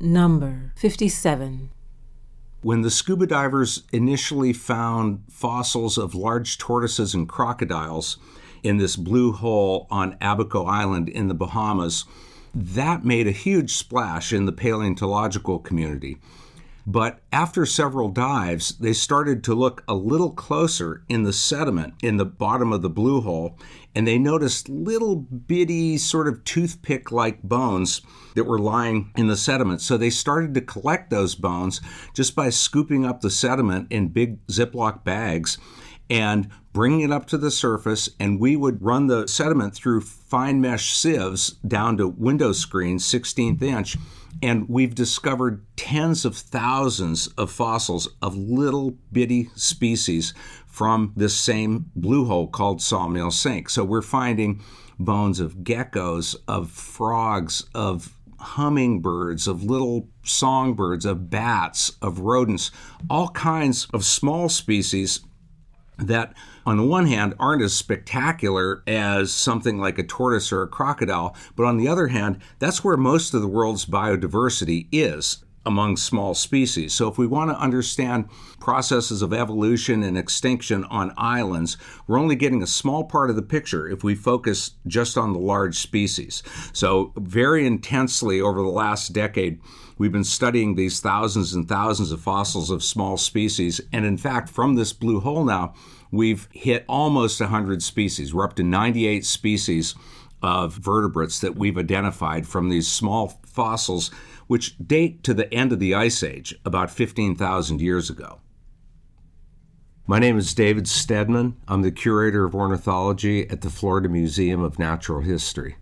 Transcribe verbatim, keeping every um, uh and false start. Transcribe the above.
Number fifty-seven. When the scuba divers initially found fossils of large tortoises and crocodiles in this blue hole on Abaco Island in the Bahamas, that made a huge splash in the paleontological community. But after several dives, they started to look a little closer in the sediment in the bottom of the blue hole, and they noticed little bitty sort of toothpick-like bones that were lying in the sediment. So they started to collect those bones just by scooping up the sediment in big Ziploc bags and bringing it up to the surface, and we would run the sediment through fine mesh sieves down to window screens, sixteenth inch, and we've discovered tens of thousands of fossils of little bitty species from this same blue hole called Sawmill Sink. So we're finding bones of geckos, of frogs, of hummingbirds, of little songbirds, of bats, of rodents, all kinds of small species that, on the one hand, aren't as spectacular as something like a tortoise or a crocodile, but on the other hand, that's where most of the world's biodiversity is, among small species. So if we want to understand processes of evolution and extinction on islands, we're only getting a small part of the picture if we focus just on the large species. So very intensely over the last decade, we've been studying these thousands and thousands of fossils of small species. And in fact, from this blue hole now, we've hit almost one hundred species. We're up to ninety-eight species of vertebrates that we've identified from these small fossils, which date to the end of the Ice Age, about fifteen thousand years ago. My name is David Stedman. I'm the curator of ornithology at the Florida Museum of Natural History.